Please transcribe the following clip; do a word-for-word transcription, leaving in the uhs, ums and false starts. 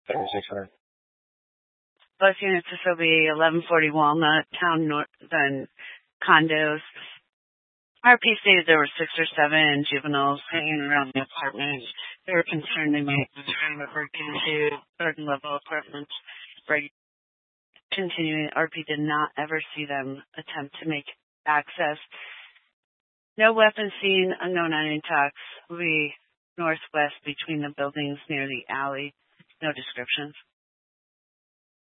thirty-six hundred. Both units S O B eleven forty Walnut, Town North, then condos. R P stated there were six or seven juveniles hanging around the apartment. They were concerned they might be trying to break into garden level apartments. Right. Continuing, R P did not ever see them attempt to make access. No weapons seen, unknown unintact. We northwest between the buildings near the alley. No descriptions.